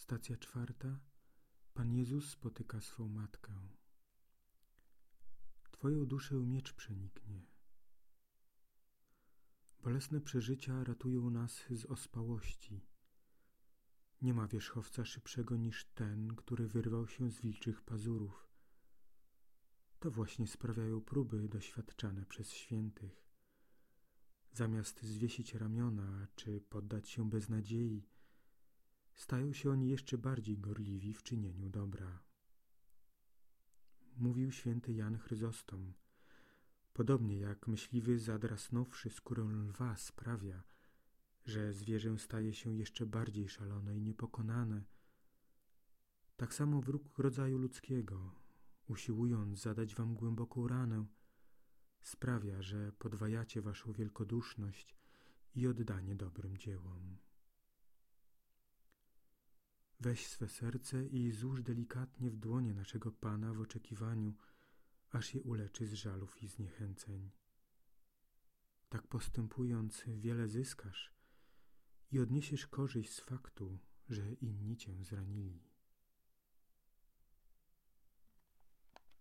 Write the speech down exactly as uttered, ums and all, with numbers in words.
Stacja czwarta. Pan Jezus spotyka swą matkę. Twoją duszę miecz przeniknie. Bolesne przeżycia ratują nas z ospałości. Nie ma wierzchowca szybszego niż ten, który wyrwał się z wilczych pazurów. To właśnie sprawiają próby doświadczane przez świętych. Zamiast zwiesić ramiona czy poddać się beznadziei, stają się oni jeszcze bardziej gorliwi w czynieniu dobra. Mówił święty Jan Chryzostom. Podobnie jak myśliwy zadrasnąwszy skórę lwa sprawia, że zwierzę staje się jeszcze bardziej szalone i niepokonane, tak samo wróg rodzaju ludzkiego, usiłując zadać wam głęboką ranę, sprawia, że podwajacie waszą wielkoduszność i oddanie dobrym dziełom. Weź swe serce i złóż delikatnie w dłonie naszego Pana w oczekiwaniu, aż je uleczy z żalów i zniechęceń. Tak postępując, wiele zyskasz i odniesiesz korzyść z faktu, że inni cię zranili.